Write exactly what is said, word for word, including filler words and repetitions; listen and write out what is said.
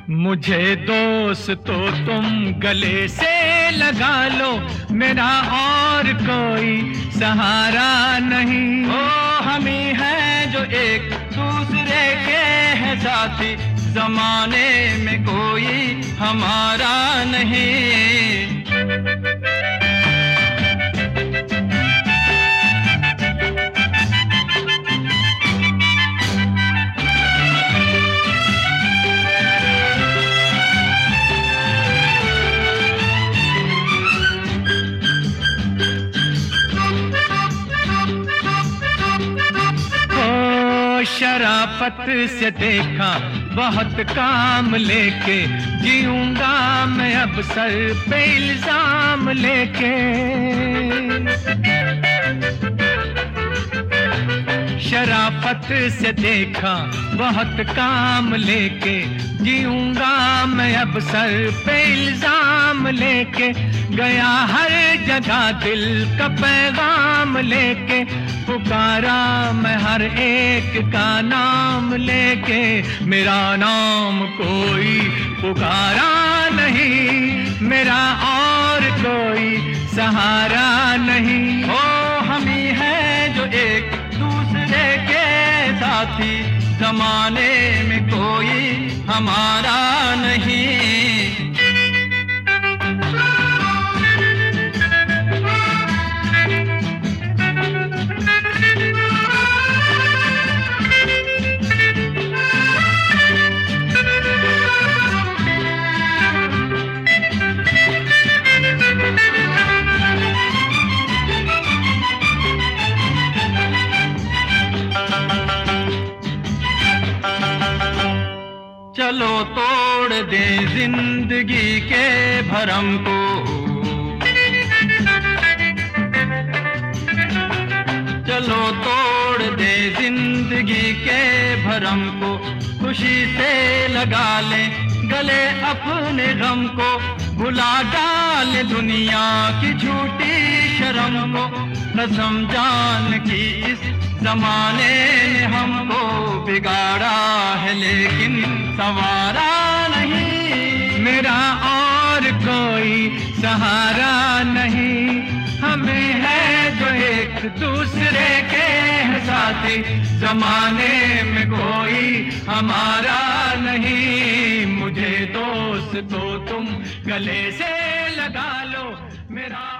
मुझे दोस्त तो तुम गले से लगा लो, मेरा और कोई सहारा नहीं। ओ हम ही हैं जो एक दूसरे के हैं साथी, जमाने में कोई हमारा नहीं। शराफत से देखा बहुत काम लेके, जीऊंगा मैं अब सर पे इल्जाम लेके। शराफत से देखा बहुत काम लेके, जीऊंगा मैं अब सर पे इल्जाम लेके। गया हर जगह दिल का पैगाम लेके, पुकारा मैं हर एक का नाम लेके। मेरा नाम कोई पुकारा नहीं, मेरा और कोई सहारा नहीं। ओ हम ही हैं जो एक दूसरे के साथी, जमाने में कोई हमारा नहीं। चलो तोड़ दे जिंदगी के भरम को, चलो तोड़ दे जिंदगी के भरम को। खुशी से लगा ले गले अपने गम को, भुला डाले दुनिया की झूठी शर्म को। कसम जान की इस जमाने ने हमको बिगाड़ा है, लेकिन संवारा नहीं। मेरा और कोई सहारा नहीं, हमें है जो एक दूसरे के साथी, जमाने में कोई हमारा नहीं। मुझे दोस्त तो तुम गले से लगा लो, मेरा